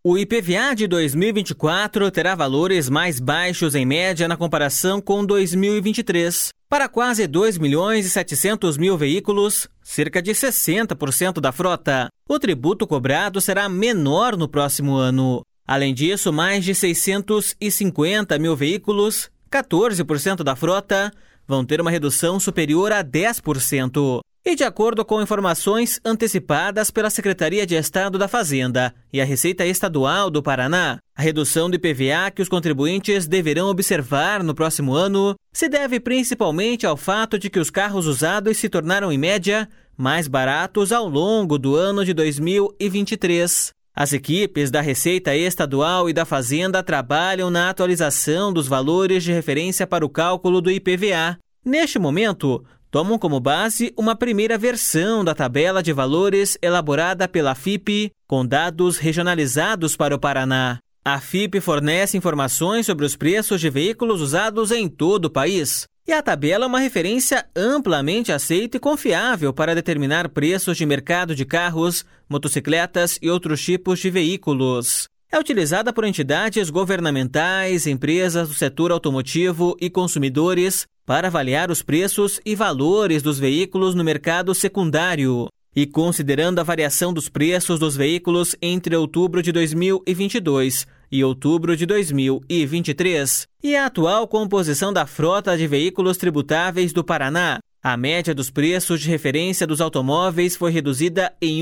O IPVA de 2024 terá valores mais baixos em média na comparação com 2023. Para quase 2.700.000 veículos, cerca de 60% da frota, o tributo cobrado será menor no próximo ano. Além disso, mais de 650.000 veículos, 14% da frota, vão ter uma redução superior a 10%. E de acordo com informações antecipadas pela Secretaria de Estado da Fazenda e a Receita Estadual do Paraná, a redução do IPVA que os contribuintes deverão observar no próximo ano se deve principalmente ao fato de que os carros usados se tornaram, em média, mais baratos ao longo do ano de 2023. As equipes da Receita Estadual e da Fazenda trabalham na atualização dos valores de referência para o cálculo do IPVA. Neste momento, tomam como base uma primeira versão da tabela de valores elaborada pela FIPE, com dados regionalizados para o Paraná. A FIPE fornece informações sobre os preços de veículos usados em todo o país, e a tabela é uma referência amplamente aceita e confiável para determinar preços de mercado de carros, motocicletas e outros tipos de veículos. É utilizada por entidades governamentais, empresas do setor automotivo e consumidores para avaliar os preços e valores dos veículos no mercado secundário. E considerando a variação dos preços dos veículos entre outubro de 2022 e outubro de 2023 e a atual composição da frota de veículos tributáveis do Paraná, a média dos preços de referência dos automóveis foi reduzida em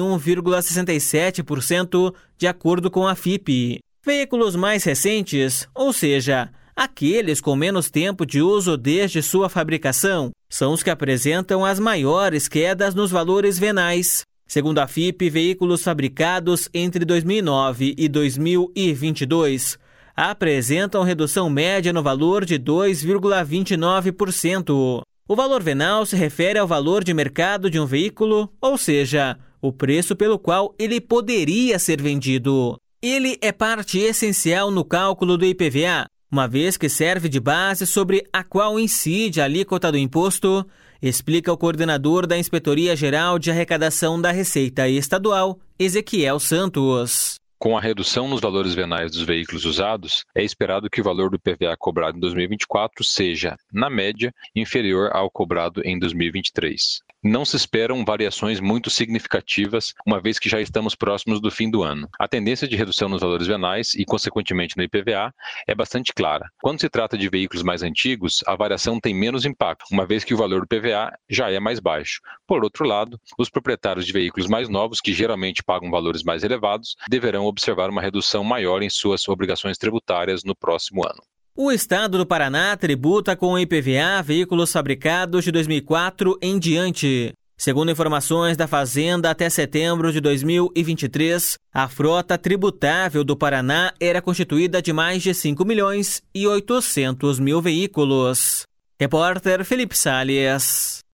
1,67% de acordo com a FIPE. Veículos mais recentes, ou seja, aqueles com menos tempo de uso desde sua fabricação, são os que apresentam as maiores quedas nos valores venais. Segundo a FIPE, veículos fabricados entre 2009 e 2022 apresentam redução média no valor de 2,29%. O valor venal se refere ao valor de mercado de um veículo, ou seja, o preço pelo qual ele poderia ser vendido. Ele é parte essencial no cálculo do IPVA, uma vez que serve de base sobre a qual incide a alíquota do imposto, explica o coordenador da Inspetoria Geral de Arrecadação da Receita Estadual, Ezequiel Santos. Com a redução nos valores venais dos veículos usados, é esperado que o valor do IPVA cobrado em 2024 seja, na média, inferior ao cobrado em 2023. Não se esperam variações muito significativas, uma vez que já estamos próximos do fim do ano. A tendência de redução nos valores venais e, consequentemente, no IPVA é bastante clara. Quando se trata de veículos mais antigos, a variação tem menos impacto, uma vez que o valor do IPVA já é mais baixo. Por outro lado, os proprietários de veículos mais novos, que geralmente pagam valores mais elevados, deverão observar uma redução maior em suas obrigações tributárias no próximo ano. O Estado do Paraná tributa com o IPVA veículos fabricados de 2004 em diante. Segundo informações da Fazenda, até setembro de 2023, a frota tributável do Paraná era constituída de mais de 5.800.000 veículos. Repórter Felipe Salles.